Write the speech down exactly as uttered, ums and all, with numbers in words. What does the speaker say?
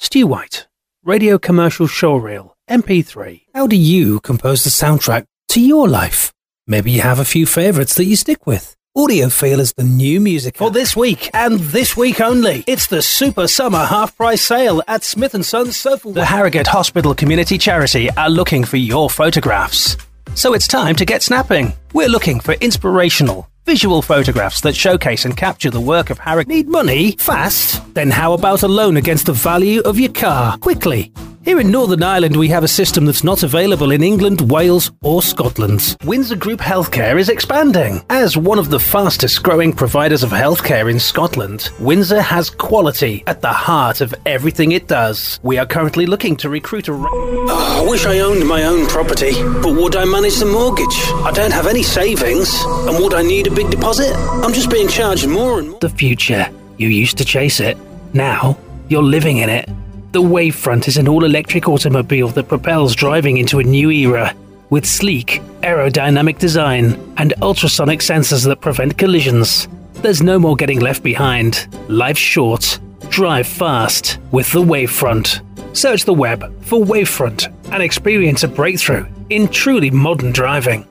Stu White, Radio Commercial Showreel, M P three. How do you compose the soundtrack to your life? Maybe you have a few favourites that you stick with. Audiophile is the new music for this week, and this week only. It's the Super Summer Half-Price Sale at Smith and Sons Sofa. The Harrogate Hospital Community Charity are looking for your photographs. So it's time to get snapping. We're looking for inspirational, visual photographs that showcase and capture the work of Harrogate. Need money? Fast? Then how about a loan against the value of your car? Quickly. Here in Northern Ireland, we have a system that's not available in England, Wales or Scotland. Windsor Group Healthcare is expanding. As one of the fastest growing providers of healthcare in Scotland, Windsor has quality at the heart of everything it does. We are currently looking to recruit a... Oh, I wish I owned my own property, but would I manage the mortgage? I don't have any savings, and would I need a big deposit? I'm just being charged more and more. The future. You used to chase it. Now, you're living in it. The Wavefront is an all-electric automobile that propels driving into a new era, with sleek, aerodynamic design and ultrasonic sensors that prevent collisions. There's no more getting left behind. Life's short. Drive fast with the Wavefront. Search the web for Wavefront and experience a breakthrough in truly modern driving.